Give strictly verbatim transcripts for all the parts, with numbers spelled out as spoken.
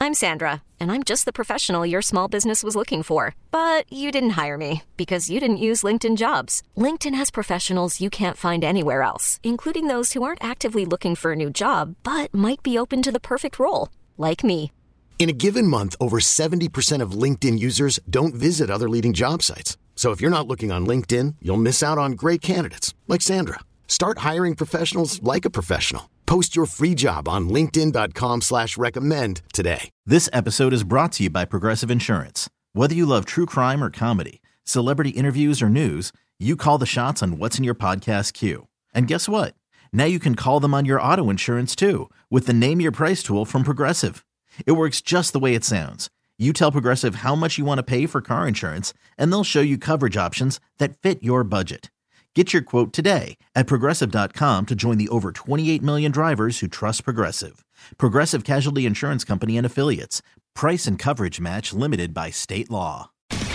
I'm Sandra, and I'm just the professional your small business was looking for. But you didn't hire me because you didn't use LinkedIn Jobs. LinkedIn has professionals you can't find anywhere else, including those who aren't actively looking for a new job, but might be open to the perfect role, like me. In a given month, over seventy percent of LinkedIn users don't visit other leading job sites. So if you're not looking on LinkedIn, you'll miss out on great candidates like Sandra. Start hiring professionals like a professional. Post your free job on linkedin dot com slash recommend today. This episode is brought to you by Progressive Insurance. Whether you love true crime or comedy, celebrity interviews or news, you call the shots on what's in your podcast queue. And guess what? Now you can call them on your auto insurance too with the Name Your Price tool from Progressive. It works just the way it sounds. You tell Progressive how much you want to pay for car insurance, and they'll show you coverage options that fit your budget. Get your quote today at Progressive dot com to join the over twenty-eight million drivers who trust Progressive. Progressive Casualty Insurance Company and Affiliates. Price and coverage match limited by state law.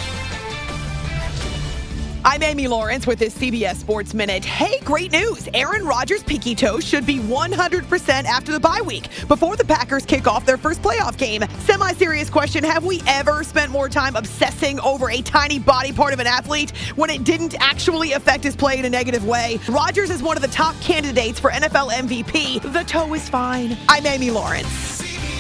I'm Amy Lawrence with this C B S Sports Minute. Hey, great news. Aaron Rodgers' pinky toe should be one hundred percent after the bye week before the Packers kick off their first playoff game. Semi-serious question, have we ever spent more time obsessing over a tiny body part of an athlete when it didn't actually affect his play in a negative way? Rodgers is one of the top candidates for N F L M V P. The toe is fine. I'm Amy Lawrence.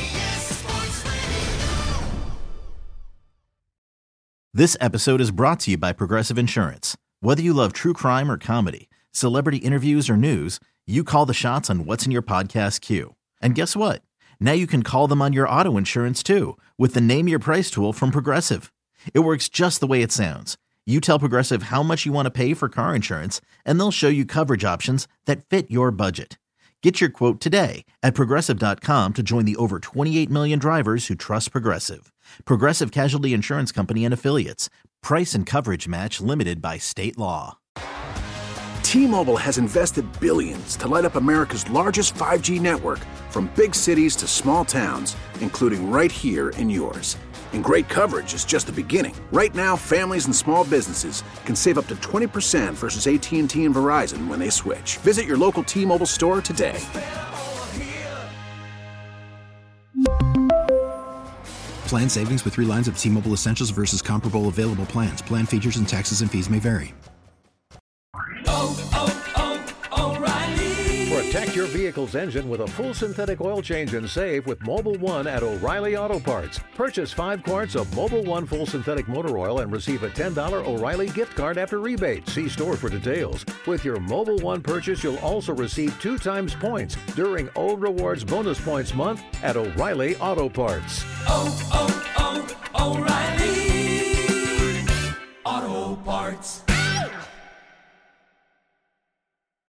This episode is brought to you by Progressive Insurance. Whether you love true crime or comedy, celebrity interviews or news, you call the shots on what's in your podcast queue. And guess what? Now you can call them on your auto insurance too with the Name Your Price tool from Progressive. It works just the way it sounds. You tell Progressive how much you want to pay for car insurance, and they'll show you coverage options that fit your budget. Get your quote today at Progressive dot com to join the over twenty-eight million drivers who trust Progressive. Progressive Casualty Insurance Company and Affiliates. Price and coverage match limited by state law. T-Mobile has invested billions to light up America's largest five G network, from big cities to small towns, including right here in yours. And great coverage is just the beginning. Right now, families and small businesses can save up to twenty percent versus A T and T and Verizon when they switch. Visit your local T-Mobile store today. Plan savings with three lines of T-Mobile Essentials versus comparable available plans. Plan features and taxes and fees may vary. Oh, oh, oh, O'Reilly. Protect your vehicle's engine with a full synthetic oil change and save with Mobil one at O'Reilly Auto Parts. Purchase five quarts of Mobil one full synthetic motor oil and receive a ten dollars O'Reilly gift card after rebate. See store for details. With your Mobil one purchase, you'll also receive two times points during O Rewards Bonus Points Month at O'Reilly Auto Parts. Oh, oh, oh, O'Reilly Auto Parts.